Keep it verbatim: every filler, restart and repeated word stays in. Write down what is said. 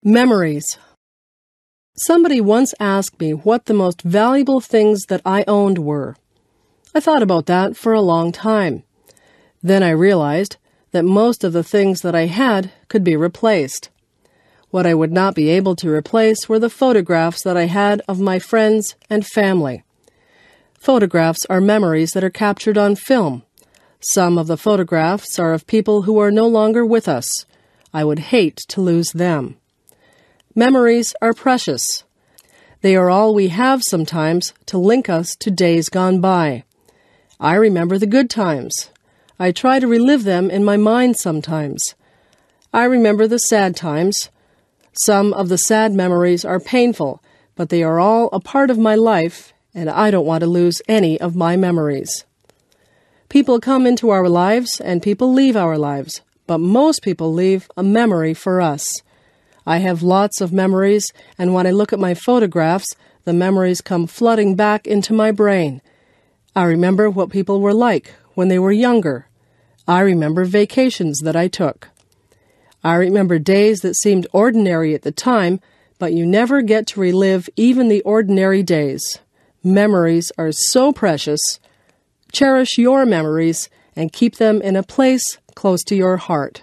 Memories. Somebody once asked me what the most valuable things that I owned were. I thought about that for a long time. Then I realized that most of the things that I had could be replaced. What I would not be able to replace were the photographs that I had of my friends and family. Photographs are memories that are captured on film. Some of the photographs are of people who are no longer with us. I would hate to lose them. Memories are precious. They are all we have sometimes to link us to days gone by. I remember the good times. I try to relive them in my mind sometimes. I remember the sad times. Some of the sad memories are painful, but they are all a part of my life, and I don't want to lose any of my memories. People come into our lives and people leave our lives, but most people leave a memory for us. I have lots of memories, and when I look at my photographs, the memories come flooding back into my brain. I remember what people were like when they were younger. I remember vacations that I took. I remember days that seemed ordinary at the time, but you never get to relive even the ordinary days. Memories are so precious. Cherish your memories and keep them in a place close to your heart.